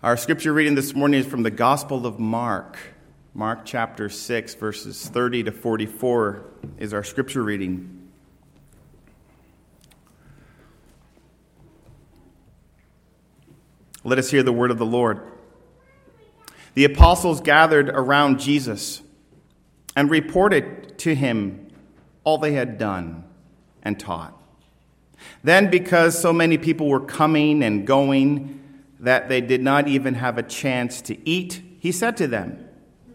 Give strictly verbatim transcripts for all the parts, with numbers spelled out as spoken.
Our scripture reading this morning is from the Gospel of Mark. Mark chapter six, verses thirty to forty-four is our scripture reading. Let us hear the word of the Lord. The apostles gathered around Jesus and reported to him all they had done and taught. Then, because so many people were coming and going that they did not even have a chance to eat, he said to them,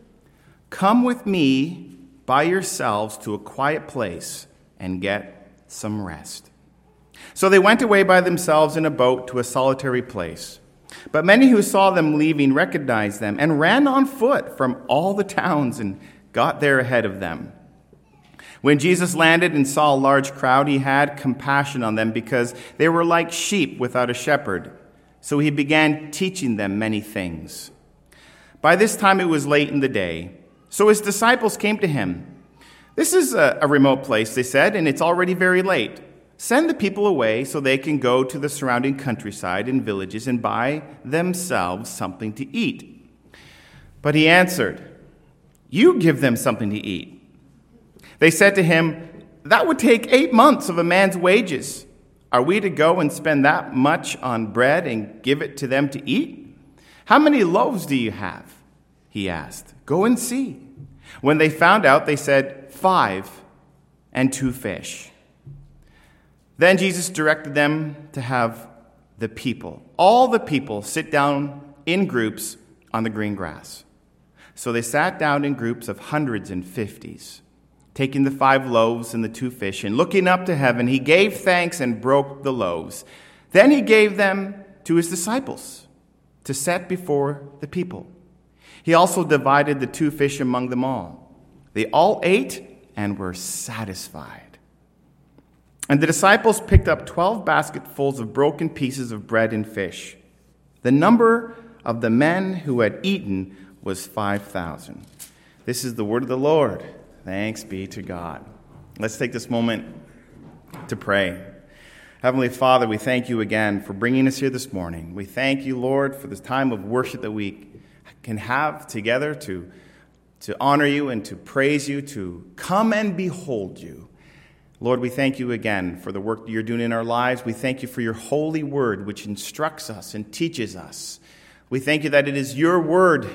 "Come with me by yourselves to a quiet place and get some rest." So they went away by themselves in a boat to a solitary place. But many who saw them leaving recognized them and ran on foot from all the towns and got there ahead of them. When Jesus landed and saw a large crowd, he had compassion on them because they were like sheep without a shepherd. So he began teaching them many things. By this time it was late in the day. So his disciples came to him. "This is a, a remote place," they said, "and it's already very late. Send the people away so they can go to the surrounding countryside and villages and buy themselves something to eat." But he answered, "You give them something to eat." They said to him, "That would take eight months of a man's wages. Are we to go and spend that much on bread and give it to them to eat? How many loaves do you have?" he asked. "Go and see." When they found out, they said, "Five and two fish." Then Jesus directed them to have the people, all the people, sit down in groups on the green grass. So they sat down in groups of hundreds and fifties. Taking the five loaves and the two fish, and looking up to heaven, he gave thanks and broke the loaves. Then he gave them to his disciples to set before the people. He also divided the two fish among them all. They all ate and were satisfied. And the disciples picked up twelve basketfuls of broken pieces of bread and fish. The number of the men who had eaten was five thousand. This is the word of the Lord. Thanks be to God. Let's take this moment to pray. Heavenly Father, we thank you again for bringing us here this morning. We thank you, Lord, for this time of worship that we can have together to, to honor you and to praise you, to come and behold you. Lord, we thank you again for the work that you're doing in our lives. We thank you for your holy word, which instructs us and teaches us. We thank you that it is your word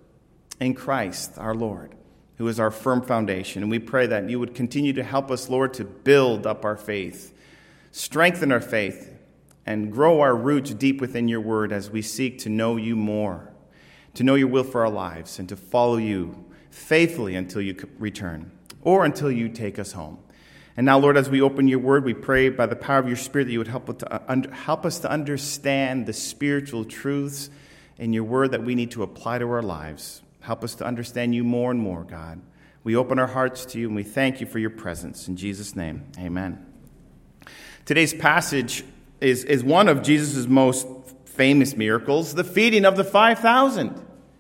in Christ, our Lord, who is our firm foundation. And we pray that you would continue to help us, Lord, to build up our faith, strengthen our faith, and grow our roots deep within your word as we seek to know you more, to know your will for our lives, and to follow you faithfully until you return or until you take us home. And now, Lord, as we open your word, we pray by the power of your Spirit that you would help us to, help us to understand the spiritual truths in your word that we need to apply to our lives. Help us to understand you more and more, God. We open our hearts to you, and we thank you for your presence. In Jesus' name, amen. Today's passage is, is one of Jesus' most famous miracles, the feeding of the five thousand.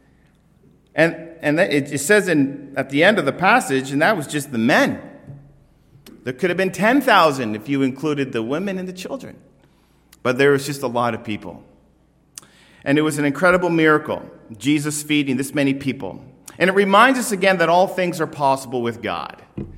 And, and it, it says in, at the end of the passage, and that was just the men. There could have been ten thousand if you included the women and the children. But there was just a lot of people. And it was an incredible miracle, Jesus feeding this many people. And it reminds us again that all things are possible with God.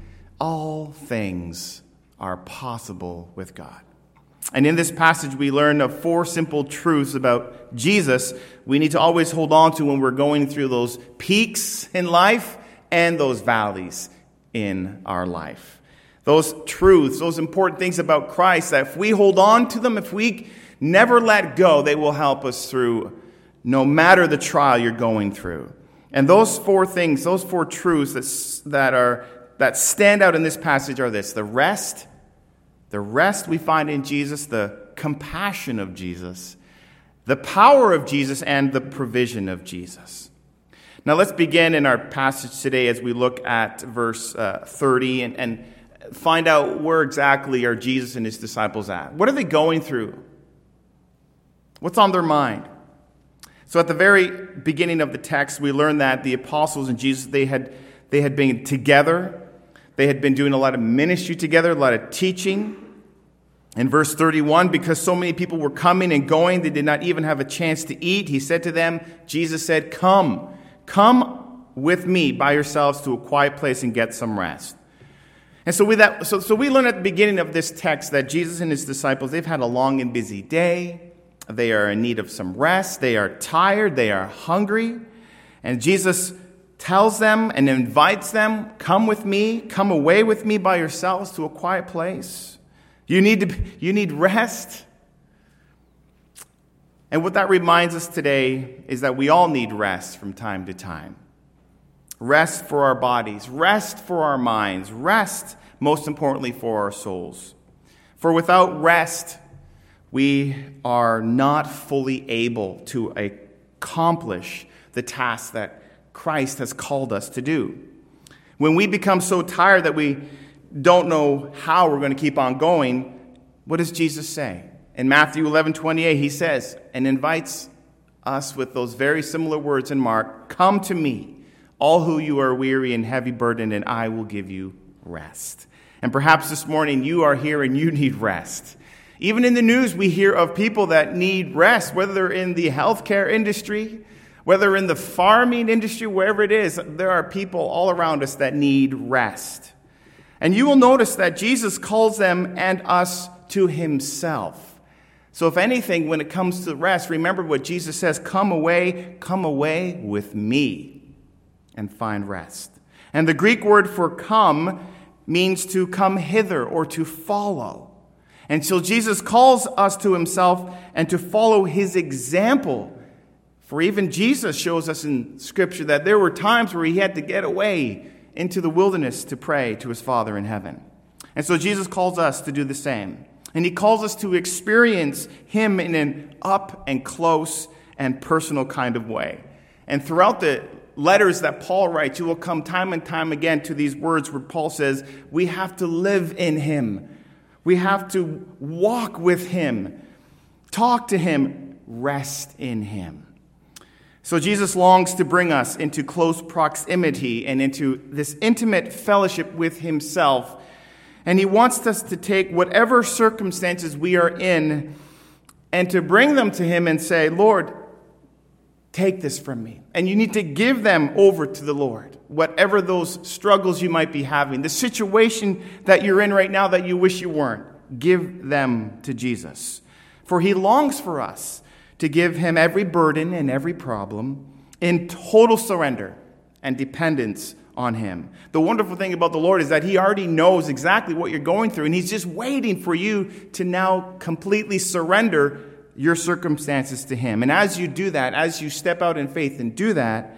All things are possible with God. And in this passage, we learn of four simple truths about Jesus we need to always hold on to when we're going through those peaks in life and those valleys in our life. Those truths, those important things about Christ, that if we hold on to them, if we never let go, they will help us through no matter the trial you're going through. And those four things, those four truths that, that are that stand out in this passage are this: the rest, the rest we find in Jesus, the compassion of Jesus, the power of Jesus, and the provision of Jesus. Now let's begin in our passage today as we look at verse uh, thirty and, and find out where exactly are Jesus and his disciples at. What are they going through? What's on their mind? So at the very beginning of the text, we learn that the apostles and Jesus, they had, they had been together. They had been doing a lot of ministry together, a lot of teaching. In verse thirty-one, because so many people were coming and going, they did not even have a chance to eat. He said to them, Jesus said, come, come with me by yourselves to a quiet place and get some rest. And so we, that, so, so we learn at the beginning of this text that Jesus and his disciples, they've had a long and busy day. They are in need of some rest. They are tired. They are hungry. And Jesus tells them and invites them, come with me, come away with me by yourselves to a quiet place. You need to, you need rest. And what that reminds us today is that we all need rest from time to time. Rest for our bodies, rest for our minds, rest, most importantly, for our souls. For without rest, we are not fully able to accomplish the task that Christ has called us to do. When we become so tired that we don't know how we're going to keep on going, what does Jesus say? In Matthew eleven twenty-eight, he says, and invites us with those very similar words in Mark, come to me, all who you are weary and heavy burdened, and I will give you rest. And perhaps this morning you are here and you need rest. Even in the news, we hear of people that need rest, whether they're in the healthcare industry, whether in the farming industry, wherever it is, there are people all around us that need rest. And you will notice that Jesus calls them and us to himself. So if anything, when it comes to rest, remember what Jesus says, come away, come away with me and find rest. And the Greek word for come means to come hither or to follow. And so Jesus calls us to himself and to follow his example. For even Jesus shows us in Scripture that there were times where he had to get away into the wilderness to pray to his Father in heaven. And so Jesus calls us to do the same. And he calls us to experience him in an up and close and personal kind of way. And throughout the letters that Paul writes, you will come time and time again to these words where Paul says, we have to live in him. We have to walk with him, talk to him, rest in him. So Jesus longs to bring us into close proximity and into this intimate fellowship with himself. And he wants us to take whatever circumstances we are in and to bring them to him and say, Lord, take this from me. And you need to give them over to the Lord. Whatever those struggles you might be having, the situation that you're in right now that you wish you weren't, give them to Jesus. For he longs for us to give him every burden and every problem in total surrender and dependence on him. The wonderful thing about the Lord is that he already knows exactly what you're going through, and he's just waiting for you to now completely surrender your circumstances to him. And as you do that, as you step out in faith and do that,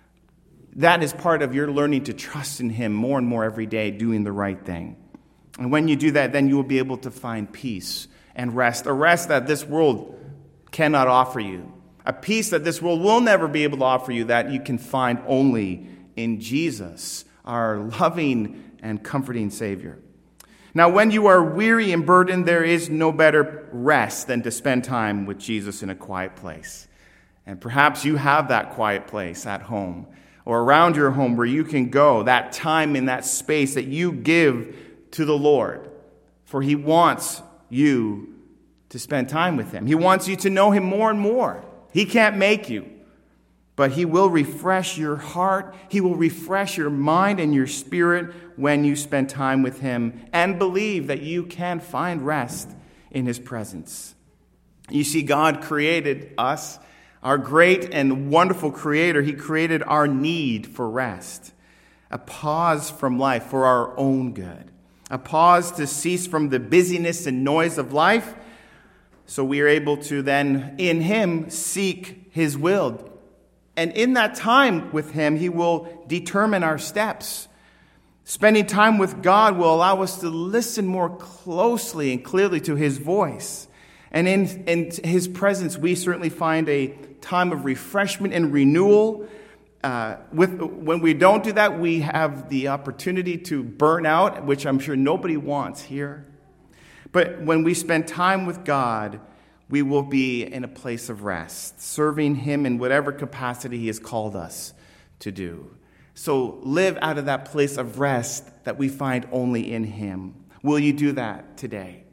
that is part of your learning to trust in him more and more every day, doing the right thing. And when you do that, then you will be able to find peace and rest, a rest that this world cannot offer you, a peace that this world will never be able to offer you, that you can find only in Jesus, our loving and comforting Savior. Now, when you are weary and burdened, there is no better rest than to spend time with Jesus in a quiet place. And perhaps you have that quiet place at home or around your home where you can go, that time in that space that you give to the Lord. For he wants you to spend time with him. He wants you to know him more and more. He can't make you, but he will refresh your heart. He will refresh your mind and your spirit when you spend time with him and believe that you can find rest in his presence. You see, God created us, our great and wonderful creator. He created our need for rest, a pause from life for our own good, a pause to cease from the busyness and noise of life, so we are able to then, in him, seek his will. And in that time with him, he will determine our steps. Spending time with God will allow us to listen more closely and clearly to his voice. And in, in his presence, we certainly find a time of refreshment and renewal. Uh, with, when we don't do that, we have the opportunity to burn out, which I'm sure nobody wants here. But when we spend time with God, we will be in a place of rest, serving him in whatever capacity he has called us to do. So live out of that place of rest that we find only in him. Will you do that today?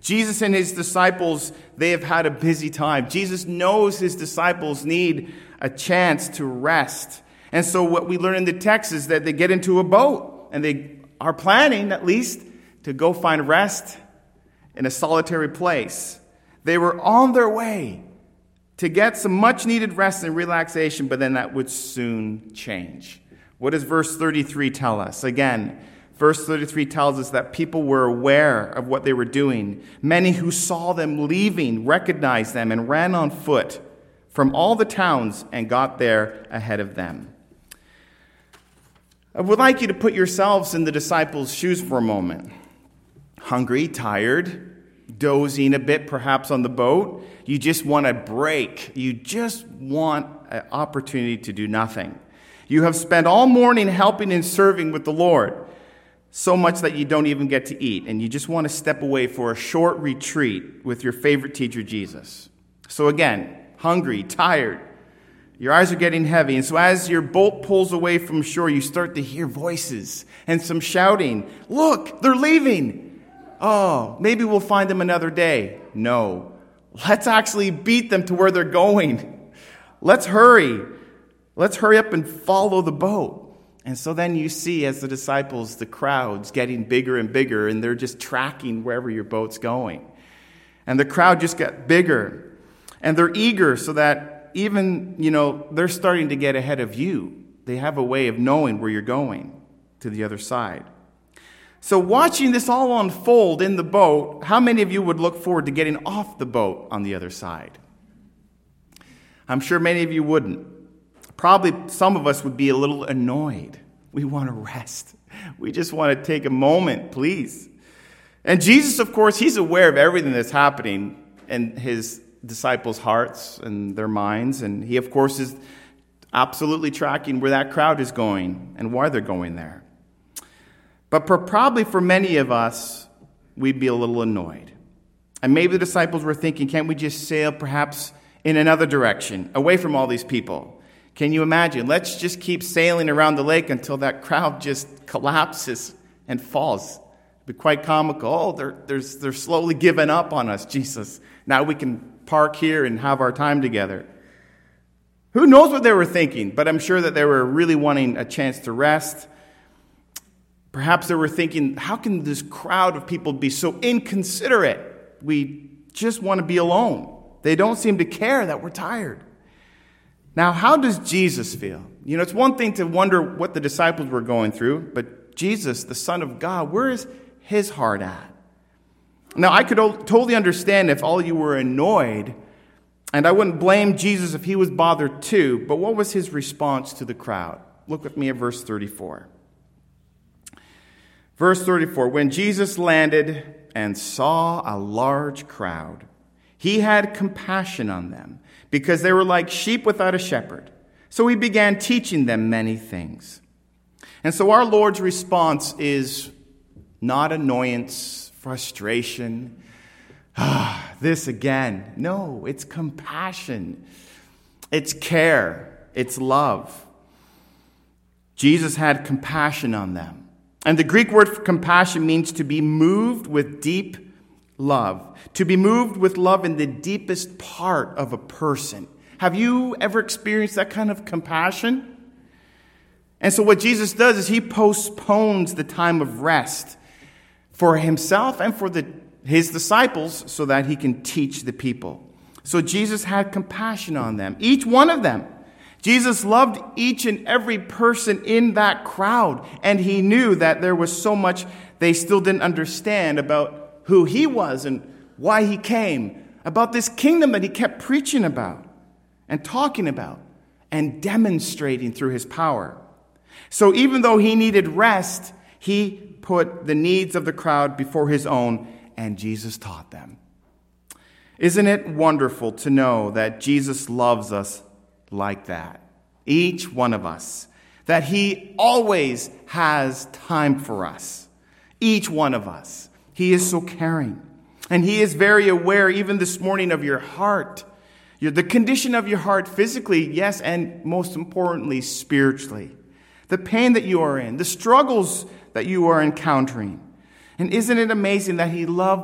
Jesus and his disciples, they have had a busy time. Jesus knows his disciples need a chance to rest. And so what we learn in the text is that they get into a boat, and they are planning, at least, to go find rest in a solitary place. They were on their way to get some much-needed rest and relaxation, but then that would soon change. What does verse thirty-three tell us? Again, verse thirty-three tells us that people were aware of what they were doing. Many who saw them leaving recognized them and ran on foot from all the towns and got there ahead of them. I would like you to put yourselves in the disciples' shoes for a moment. Hungry, tired, dozing a bit perhaps on the boat. You just want a break. You just want an opportunity to do nothing. You have spent all morning helping and serving with the Lord, so much that you don't even get to eat, and you just want to step away for a short retreat with your favorite teacher, Jesus. So again, hungry, tired, your eyes are getting heavy, and so as your boat pulls away from shore, you start to hear voices and some shouting. Look, they're leaving. Oh, maybe we'll find them another day. No, let's actually beat them to where they're going. Let's hurry. Let's hurry up and follow the boat. And so then you see, as the disciples, the crowds getting bigger and bigger, and they're just tracking wherever your boat's going. And the crowd just got bigger. And they're eager so that even, you know, they're starting to get ahead of you. They have a way of knowing where you're going to the other side. So watching this all unfold in the boat, how many of you would look forward to getting off the boat on the other side? I'm sure many of you wouldn't. Probably some of us would be a little annoyed. We want to rest. We just want to take a moment, please. And Jesus, of course, he's aware of everything that's happening in his disciples' hearts and their minds. And he, of course, is absolutely tracking where that crowd is going and why they're going there. But for, probably for many of us, we'd be a little annoyed. And maybe the disciples were thinking, can't we just sail perhaps in another direction, away from all these people? Can you imagine? Let's just keep sailing around the lake until that crowd just collapses and falls. It'd be quite comical. Oh, they're, they're, they're slowly giving up on us, Jesus. Now we can park here and have our time together. Who knows what they were thinking, but I'm sure that they were really wanting a chance to rest. Perhaps they were thinking, how can this crowd of people be so inconsiderate? We just want to be alone. They don't seem to care that we're tired. Now, how does Jesus feel? You know, it's one thing to wonder what the disciples were going through, but Jesus, the Son of God, where is his heart at? Now, I could totally understand if all you were annoyed, and I wouldn't blame Jesus if he was bothered too, but what was his response to the crowd? Look with me at verse thirty-four. Verse thirty-four, when Jesus landed and saw a large crowd, he had compassion on them, because they were like sheep without a shepherd. So he began teaching them many things. And so our Lord's response is not annoyance, frustration, ah, this again. No, it's compassion. It's care. It's love. Jesus had compassion on them. And the Greek word for compassion means to be moved with deep love. To be moved with love in the deepest part of a person. Have you ever experienced that kind of compassion? And so what Jesus does is he postpones the time of rest for himself and for the, his disciples so that he can teach the people. So Jesus had compassion on them, each one of them. Jesus loved each and every person in that crowd, and he knew that there was so much they still didn't understand about who he was and why he came, about this kingdom that he kept preaching about and talking about and demonstrating through his power. So even though he needed rest, he put the needs of the crowd before his own, and Jesus taught them. Isn't it wonderful to know that Jesus loves us like that? Each one of us. That he always has time for us. Each one of us. He is so caring. And he is very aware, even this morning, of your heart. Your, the condition of your heart physically, yes, and most importantly, spiritually. The pain that you are in. The struggles that you are encountering. And isn't it amazing that he loved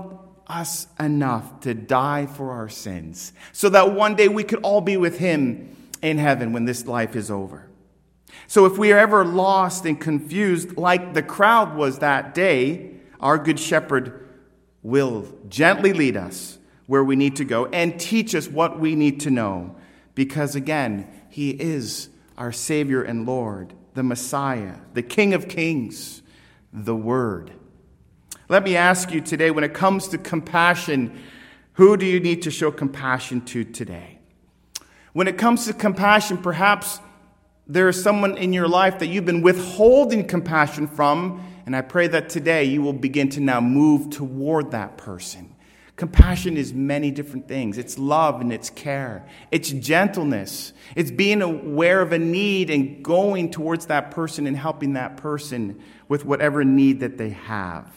us enough to die for our sins so that one day we could all be with him in heaven when this life is over. So if we are ever lost and confused like the crowd was that day, our good shepherd will gently lead us where we need to go and teach us what we need to know. Because again, he is our Savior and Lord, the Messiah, the King of Kings, the Word. Let me ask you today, when it comes to compassion, who do you need to show compassion to today? When it comes to compassion, perhaps there is someone in your life that you've been withholding compassion from, and I pray that today you will begin to now move toward that person. Compassion is many different things. It's love and it's care. It's gentleness. It's being aware of a need and going towards that person and helping that person with whatever need that they have.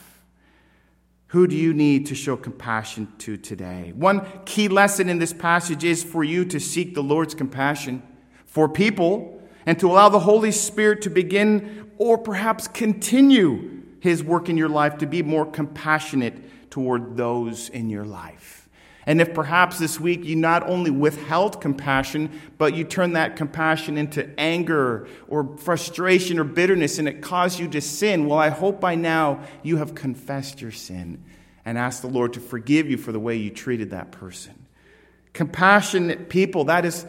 Who do you need to show compassion to today? One key lesson in this passage is for you to seek the Lord's compassion for people and to allow the Holy Spirit to begin or perhaps continue his work in your life to be more compassionate toward those in your life. And if perhaps this week you not only withheld compassion, but you turned that compassion into anger or frustration or bitterness and it caused you to sin, well, I hope by now you have confessed your sin and asked the Lord to forgive you for the way you treated that person. Compassionate people, that is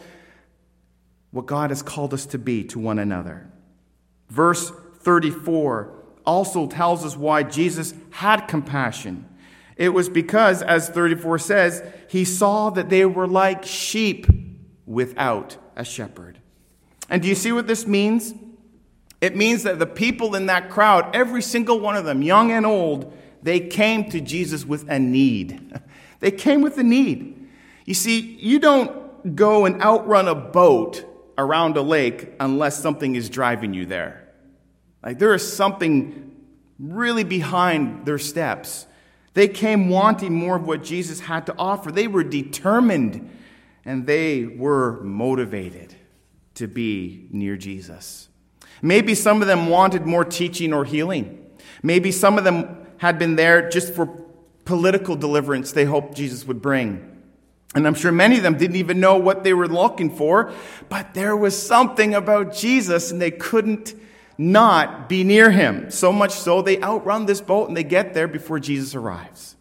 what God has called us to be to one another. Verse thirty-four also tells us why Jesus had compassion. It was because, as thirty-four says, he saw that they were like sheep without a shepherd. And do you see what this means? It means that the people in that crowd, every single one of them, young and old, they came to Jesus with a need. They came with a need. You see, you don't go and outrun a boat around a lake unless something is driving you there. Like there is something really behind their steps. They came wanting more of what Jesus had to offer. They were determined and they were motivated to be near Jesus. Maybe some of them wanted more teaching or healing. Maybe some of them had been there just for political deliverance they hoped Jesus would bring. And I'm sure many of them didn't even know what they were looking for, but there was something about Jesus and they couldn't not be near him. So much so they outrun this boat and they get there before Jesus arrives.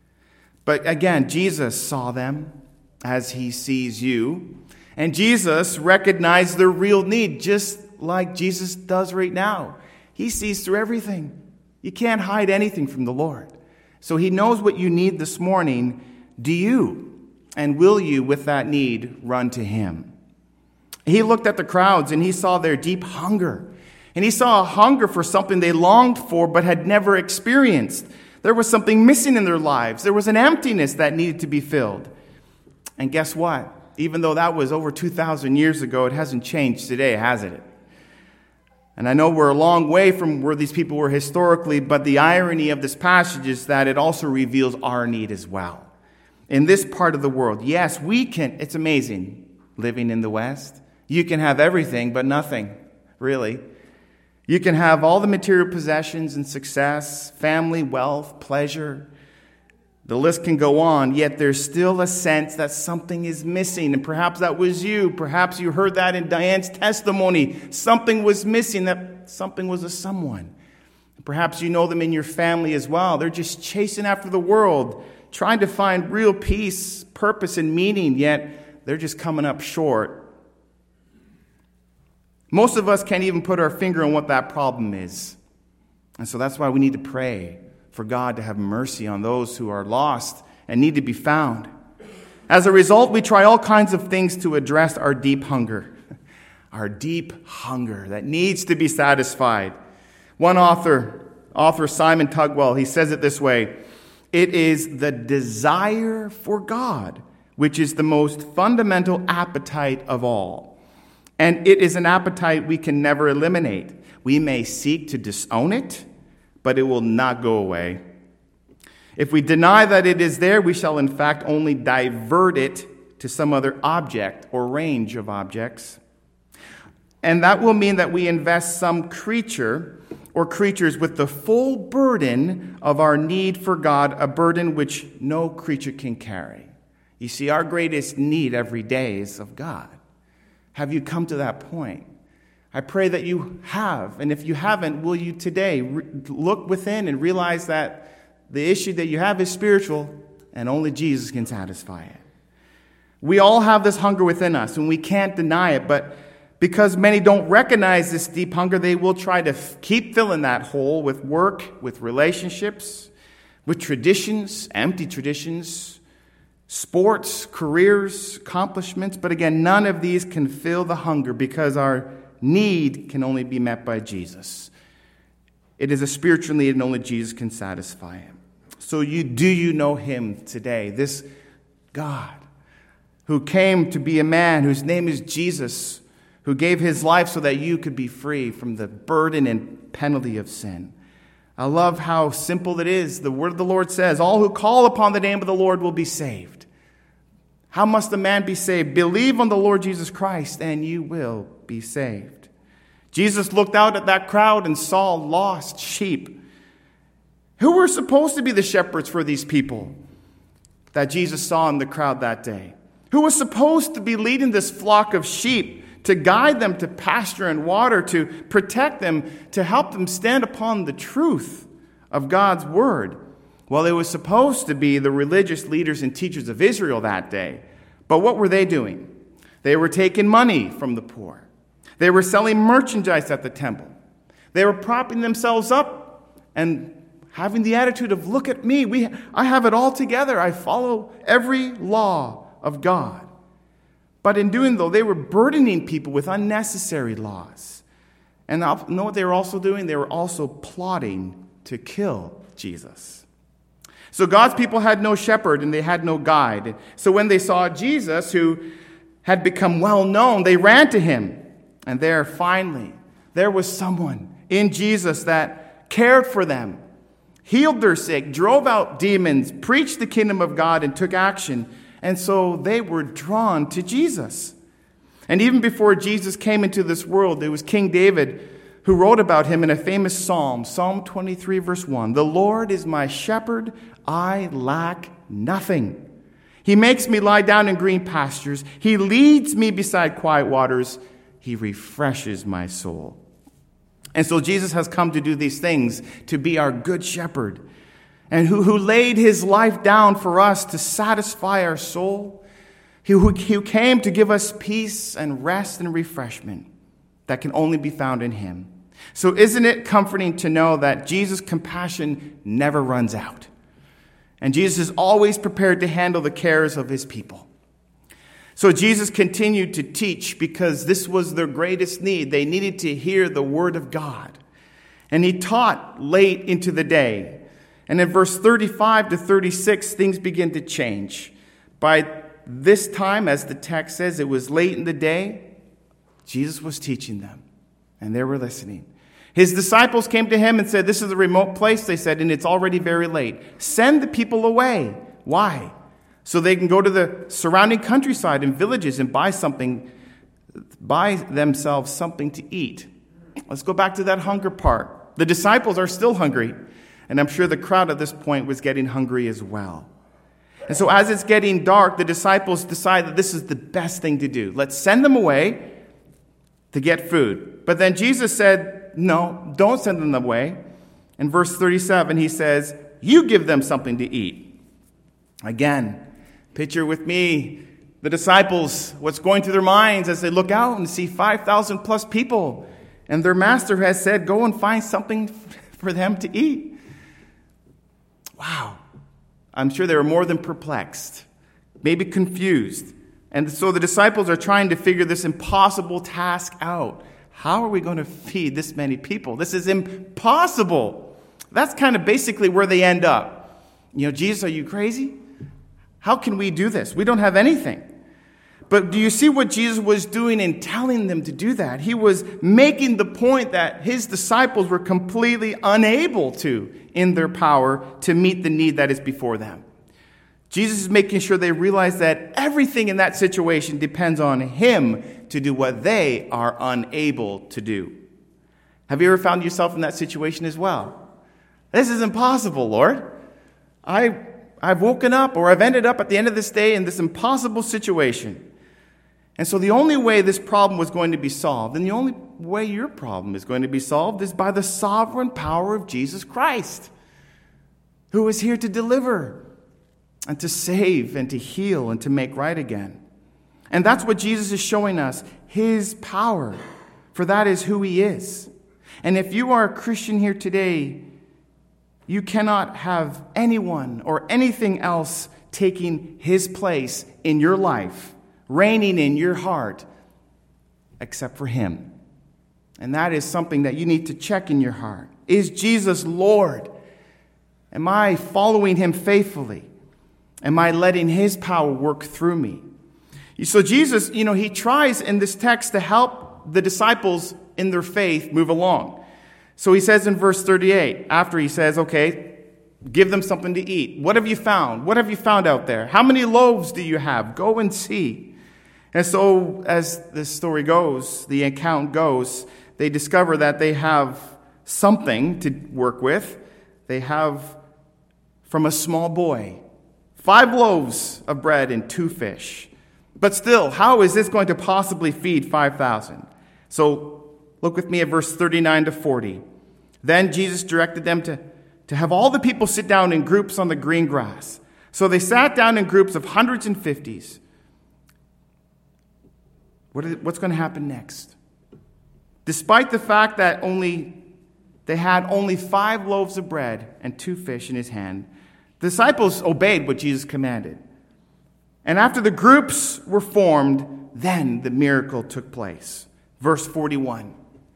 But again, Jesus saw them as he sees you. And Jesus recognized their real need just like Jesus does right now. He sees through everything. You can't hide anything from the Lord. So he knows what you need this morning. Do you? And will you, with that need, run to him? He looked at the crowds and he saw their deep hunger. And he saw a hunger for something they longed for but had never experienced. There was something missing in their lives. There was an emptiness that needed to be filled. And guess what? Even though that was over two thousand years ago, it hasn't changed today, has it? And I know we're a long way from where these people were historically, but the irony of this passage is that it also reveals our need as well. In this part of the world, yes, we can, it's amazing living in the West. You can have everything, but nothing, really. You can have all the material possessions and success, family, wealth, pleasure. The list can go on, yet there's still a sense that something is missing. And perhaps that was you. Perhaps you heard that in Diane's testimony. Something was missing, that something was a someone. Perhaps you know them in your family as well. They're just chasing after the world, trying to find real peace, purpose, and meaning, yet they're just coming up short. Most of us can't even put our finger on what that problem is. And so that's why we need to pray for God to have mercy on those who are lost and need to be found. As a result, we try all kinds of things to address our deep hunger. Our deep hunger that needs to be satisfied. One author, author Simon Tugwell, he says it this way: it is the desire for God which is the most fundamental appetite of all. And it is an appetite we can never eliminate. We may seek to disown it, but it will not go away. If we deny that it is there, we shall in fact only divert it to some other object or range of objects. And that will mean that we invest some creature or creatures with the full burden of our need for God, a burden which no creature can carry. You see, our greatest need every day is of God. Have you come to that point? I pray that you have. And if you haven't, will you today re- look within and realize that the issue that you have is spiritual and only Jesus can satisfy it. We all have this hunger within us and we can't deny it, but because many don't recognize this deep hunger, they will try to f- keep filling that hole with work, with relationships, with traditions, empty traditions, sports, careers, accomplishments. But again, none of these can fill the hunger because our need can only be met by Jesus. It is a spiritual need and only Jesus can satisfy it. So you do you know him today? This God who came to be a man, whose name is Jesus, who gave his life so that you could be free from the burden and penalty of sin. I love how simple it is. The word of the Lord says, all who call upon the name of the Lord will be saved. How must a man be saved? Believe on the Lord Jesus Christ and you will be saved. Jesus looked out at that crowd and saw lost sheep. Who were supposed to be the shepherds for these people that Jesus saw in the crowd that day? Who was supposed to be leading this flock of sheep, to guide them to pasture and water, to protect them, to help them stand upon the truth of God's word? Well, it was supposed to be the religious leaders and teachers of Israel that day. But what were they doing? They were taking money from the poor. They were selling merchandise at the temple. They were propping themselves up and having the attitude of, look at me, we, I have it all together. I follow every law of God. But in doing though, they were burdening people with unnecessary laws. And you know what they were also doing? They were also plotting to kill Jesus. So God's people had no shepherd and they had no guide. So when they saw Jesus, who had become well known, they ran to him. And there, finally, there was someone in Jesus that cared for them, healed their sick, drove out demons, preached the kingdom of God, and took action. And so they were drawn to Jesus. And even before Jesus came into this world, it was King David who wrote about him in a famous psalm, Psalm twenty-three, verse one. The Lord is my shepherd, I lack nothing. He makes me lie down in green pastures. He leads me beside quiet waters. He refreshes my soul. And so Jesus has come to do these things, to be our good shepherd, and who, who laid his life down for us to satisfy our soul. He who, who came to give us peace and rest and refreshment that can only be found in him. So isn't it comforting to know that Jesus' compassion never runs out? And Jesus is always prepared to handle the cares of his people. So Jesus continued to teach because this was their greatest need. They needed to hear the word of God. And he taught late into the day. And in verse thirty-five to thirty-six, things begin to change. By this time, as the text says, it was late in the day. Jesus was teaching them, and they were listening. His disciples came to him and said, this is a remote place, they said, and it's already very late. Send the people away. Why? So they can go to the surrounding countryside and villages and buy something, buy themselves something to eat. Let's go back to that hunger part. The disciples are still hungry, and I'm sure the crowd at this point was getting hungry as well. And so as it's getting dark, the disciples decide that this is the best thing to do. Let's send them away to get food. But then Jesus said, no, don't send them away. In verse thirty-seven, he says, you give them something to eat. Again, picture with me the disciples, what's going through their minds as they look out and see five thousand plus people. And their master has said, go and find something for them to eat. Wow. I'm sure they were more than perplexed, maybe confused. And so the disciples are trying to figure this impossible task out. How are we going to feed this many people? This is impossible. That's kind of basically where they end up. You know, Jesus, are you crazy? How can we do this? We don't have anything. But do you see what Jesus was doing in telling them to do that? He was making the point that his disciples were completely unable to, in their power, to meet the need that is before them. Jesus is making sure they realize that everything in that situation depends on him to do what they are unable to do. Have you ever found yourself in that situation as well? This is impossible, Lord. I, I've woken up or I've ended up at the end of this day in this impossible situation. And so the only way this problem was going to be solved, and the only way your problem is going to be solved, is by the sovereign power of Jesus Christ, who is here to deliver and to save and to heal and to make right again. And that's what Jesus is showing us, his power, for that is who he is. And if you are a Christian here today, you cannot have anyone or anything else taking his place in your life, reigning in your heart, except for him. And that is something that you need to check in your heart. Is Jesus Lord? Am I following him faithfully? Am I letting his power work through me? So Jesus, you know, he tries in this text to help the disciples in their faith move along. So he says in verse thirty-eight, after he says, okay, give them something to eat. What have you found? What have you found out there? How many loaves do you have? Go and see. And so as the story goes, the account goes, they discover that they have something to work with. They have from a small boy five loaves of bread and two fish. But still, how is this going to possibly feed five thousand? So look with me at verse thirty-nine to forty. Then Jesus directed them to, to have all the people sit down in groups on the green grass. So they sat down in groups of hundreds and fifties. What is, what's going to happen next? Despite the fact that only they had only five loaves of bread and two fish in his hand, the disciples obeyed what Jesus commanded. And after the groups were formed, then the miracle took place. Verse forty-one.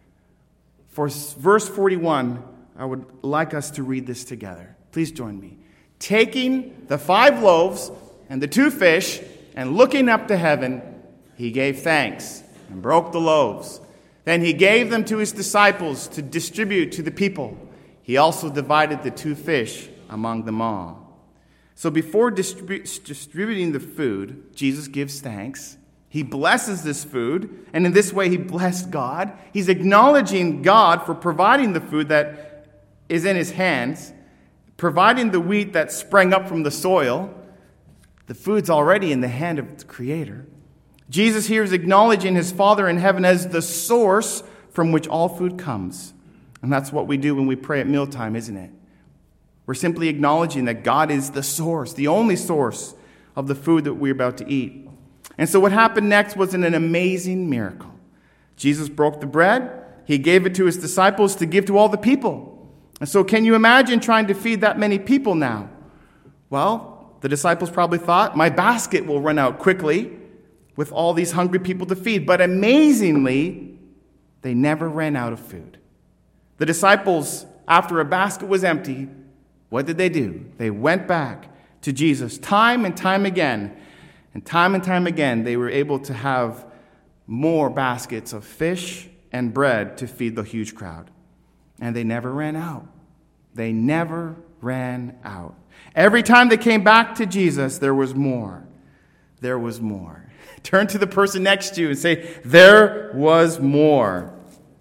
For verse forty-one, I would like us to read this together. Please join me. Taking the five loaves and the two fish and looking up to heaven, he gave thanks and broke the loaves. Then he gave them to his disciples to distribute to the people. He also divided the two fish among them all. So before distribu- distributing the food, Jesus gives thanks. He blesses this food, and in this way he blessed God. He's acknowledging God for providing the food that is in his hands, providing the wheat that sprang up from the soil. The food's already in the hand of the Creator. Jesus here is acknowledging his Father in heaven as the source from which all food comes. And that's what we do when we pray at mealtime, isn't it? We're simply acknowledging that God is the source, the only source of the food that we're about to eat. And so what happened next was an amazing miracle. Jesus broke the bread. He gave it to his disciples to give to all the people. And so can you imagine trying to feed that many people now? Well, the disciples probably thought, my basket will run out quickly with all these hungry people to feed. But amazingly, they never ran out of food. The disciples, after a basket was empty, what did they do? They went back to Jesus time and time again. And time and time again, they were able to have more baskets of fish and bread to feed the huge crowd. And they never ran out. They never ran out. Every time they came back to Jesus, there was more. There was more. Turn to the person next to you and say, there was more.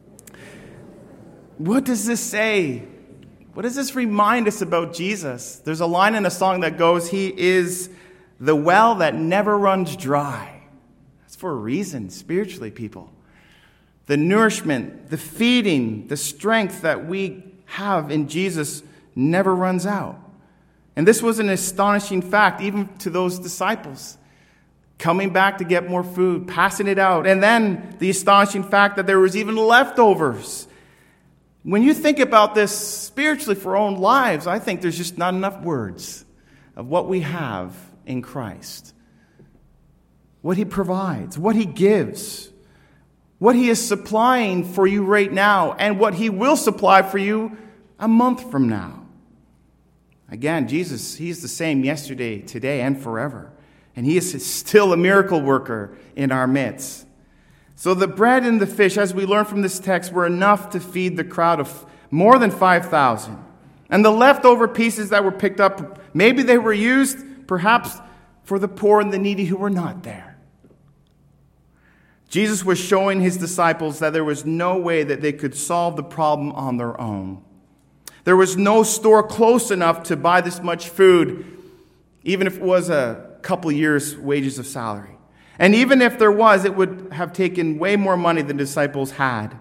What does this say? What does this remind us about Jesus? There's a line in a song that goes, he is the well that never runs dry. That's for a reason, spiritually, people. The nourishment, the feeding, the strength that we have in Jesus never runs out. And this was an astonishing fact, even to those disciples. Coming back to get more food, passing it out. And then the astonishing fact that there was even leftovers. When you think about this spiritually for our own lives, I think there's just not enough words of what we have in Christ. What he provides, what he gives, what he is supplying for you right now, and what he will supply for you a month from now. Again, Jesus, he's the same yesterday, today, and forever. And he is still a miracle worker in our midst. So the bread and the fish, as we learn from this text, were enough to feed the crowd of more than five thousand. And the leftover pieces that were picked up, maybe they were used perhaps for the poor and the needy who were not there. Jesus was showing his disciples that there was no way that they could solve the problem on their own. There was no store close enough to buy this much food, even if it was a couple years' wages of salary. And even if there was, it would have taken way more money than the disciples had.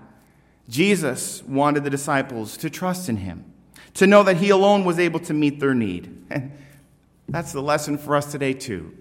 Jesus wanted the disciples to trust in him, to know that he alone was able to meet their need. And that's the lesson for us today, too.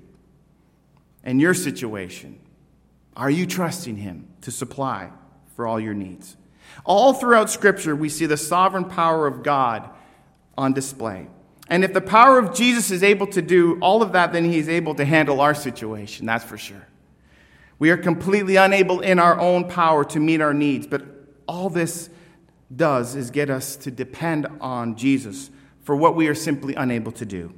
In your situation, are you trusting him to supply for all your needs? All throughout Scripture, we see the sovereign power of God on display. And if the power of Jesus is able to do all of that, then he's able to handle our situation, that's for sure. We are completely unable in our own power to meet our needs, but all this does is get us to depend on Jesus for what we are simply unable to do.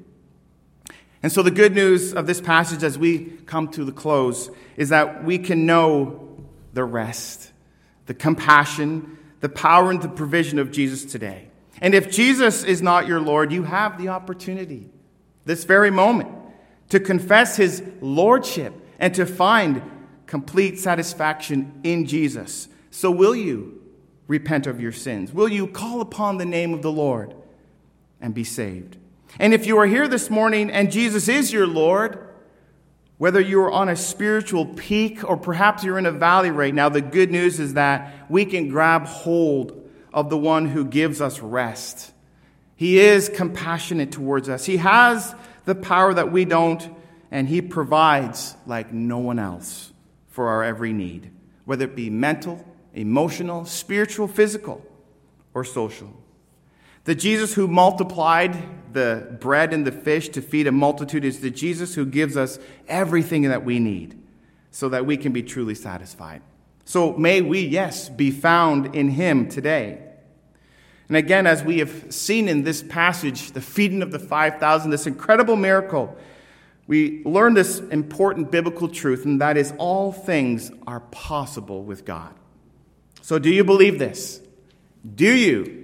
And so the good news of this passage as we come to the close is that we can know the rest, the compassion, the power and the provision of Jesus today. And if Jesus is not your Lord, you have the opportunity, this very moment, to confess his lordship and to find complete satisfaction in Jesus. So will you repent of your sins? Will you call upon the name of the Lord and be saved? And if you are here this morning and Jesus is your Lord, whether you're on a spiritual peak or perhaps you're in a valley right now, the good news is that we can grab hold of the one who gives us rest. He is compassionate towards us. He has the power that we don't, and he provides like no one else for our every need, whether it be mental, emotional, spiritual, physical, or social. The Jesus who multiplied the bread and the fish to feed a multitude is the Jesus who gives us everything that we need so that we can be truly satisfied. So may we, yes, be found in him today. And again, as we have seen in this passage, the feeding of the five thousand, this incredible miracle, we learn this important biblical truth, and that is all things are possible with God. So do you believe this? Do you?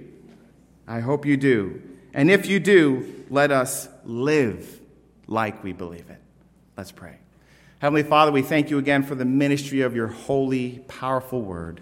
I hope you do. And if you do, let us live like we believe it. Let's pray. Heavenly Father, we thank you again for the ministry of your holy, powerful word.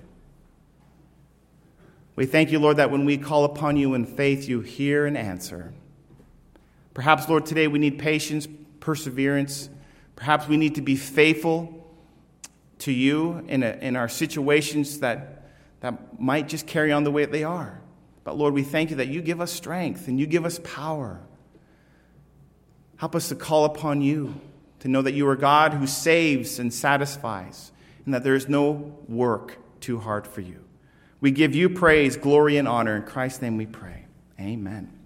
We thank you, Lord, that when we call upon you in faith, you hear and answer. Perhaps, Lord, today we need patience, perseverance. Perhaps we need to be faithful to you in, a, in our situations that, that might just carry on the way they are. But Lord, we thank you that you give us strength and you give us power. Help us to call upon you, to know that you are God who saves and satisfies, and that there is no work too hard for you. We give you praise, glory, and honor. In Christ's name we pray. Amen.